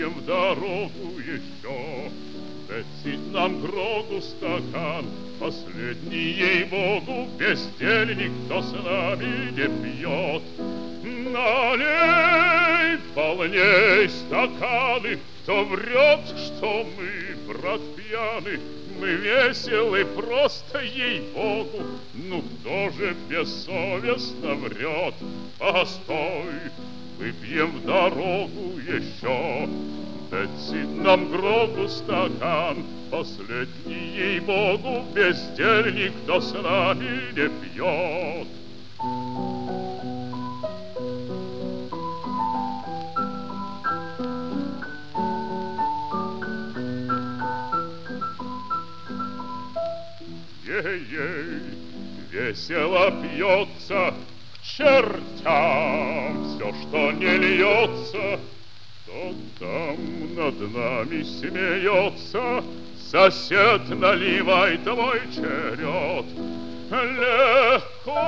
выпьем в дорогу еще. Бетси, нам гроду стакан, последний, ей-богу, бездельник, кто с нами не пьет. Налей полней стаканы, кто врет, что мы, брат, пьяны. Мы веселы просто, ей-богу, ну кто же бессовестно врет? Постой, выпьем в дорогу еще. Бетси, нам гроду стакан, последний, ей-богу, бездельник, кто с нами не пьет. Ей-ей, весело пьется, к чертям все, что не льется. Кто там над нами смеется? Сосед, наливай твой черед. Легко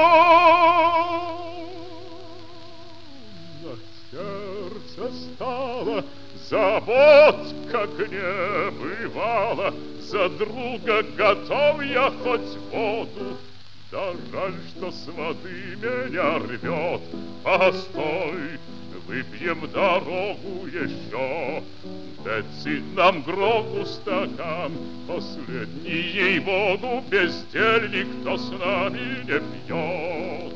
на сердце стало, забот, как не бывало. За друга готов я хоть воду, да жаль, что с воды меня рвет. Постой, выпьем дорогу еще. Бетси, нам гроду стакан, последний, ей-богу, бездельник, кто с нами не пьет.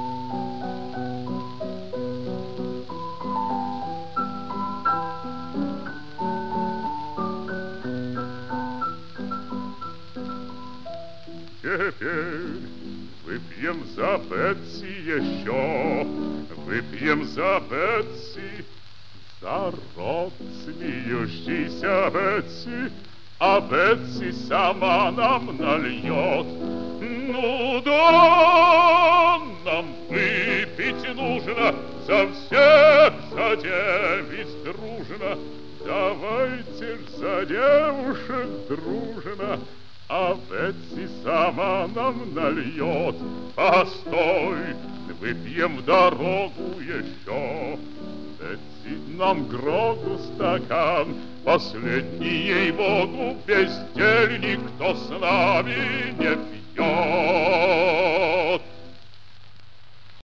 Теперь выпьем за Бетси еще, выпьем за Бетси, за рот смеющийся Бетси, а Бетси сама нам нальет. Ну да, нам выпить нужно за всех, за девиц дружно. Давайте ж за девушек дружно, а Бетси сама нам нальет. Постой, выпьем в дорогу еще. Бетси, нам гроду стакан, последний, ей-богу, бездельник, кто с нами не пьет.